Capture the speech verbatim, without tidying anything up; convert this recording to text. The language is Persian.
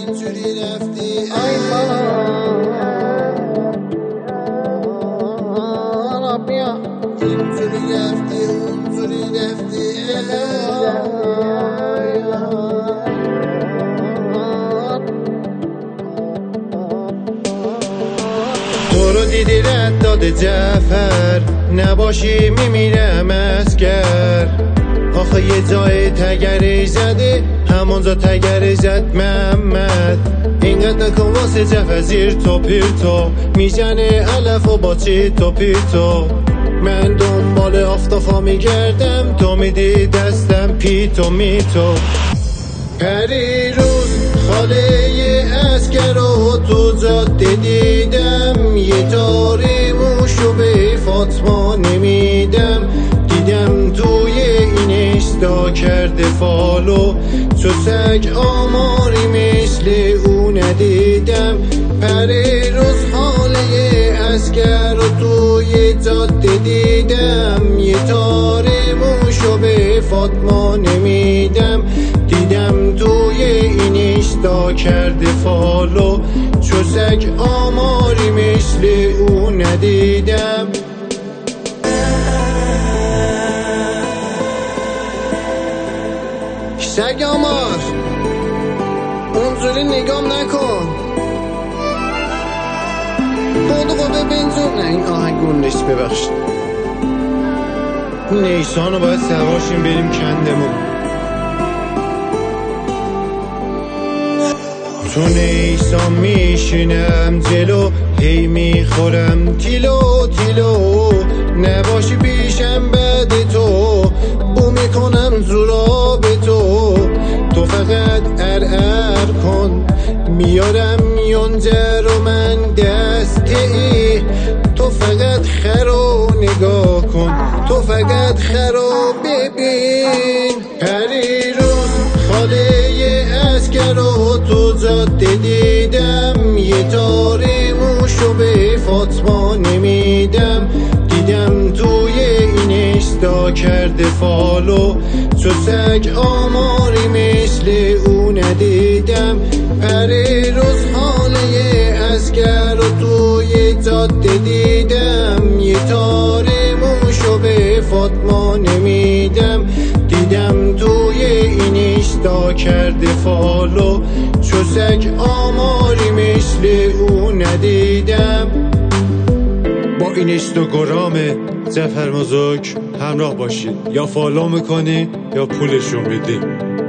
اینجوری رفتی ای خدا بیا اینجوری رفتی اونجوری رفتی تو رو دیدی رد داده جعفر نباشی میمیرم اسکر آخه یه جای تگری زده همونجا تگری زد محمد اینقدر نکن واسه جعفر زیر تو پیر تو میزنه علف و با چی تو پیر تو من دنبال آفتافا میگردم تو میدی دستم پیتو میتو پری روز خاله اسکر رو تو جاده دیدم یه تاری موشو به فاطمه نمیدم دیدم توی این اینستا کرده فالو چو سگ آماری مثل او ندیدم پری روز خاله اسکر رو توی جاده دیدم یه تاری موشو به فاطمه نمیدم دیدم توی این اینستا کرده فالو چو سگ آماری مثل او ندیدم سگ آمار اونجوری نگام نکن خودو ببین زور نه این آهنگون نیست ببخشید نیسانو باید سوارشیم بریم کندمون تو نیسان میشینم جلو هی میخورم تیلو تیلو نباشی پیشم بعد تو بو میکنم زورا به تو تو فقط ار ار کن میارم یونجه رو من دسته ای تو فقط خرو نگاه کن تو فقط خرو ببین پری روز خاله اسکر رو تو جاده دیدم یه تاری موشو به فاطمه نمیدم دیدم توی این اینستا کرده فالو چو سگ آماری مثل او ندیدم پری روز خاله اسکر رو توی جاده دیدم یه تاری موشو به فاطمه نمیدم دیدم توی این اینستا کرده فالو چو سگ آماری مثل او ندیدم با این اینستاگرام جعفر موزوک همراه باشید یا فالو میکنید یا پولشون میدید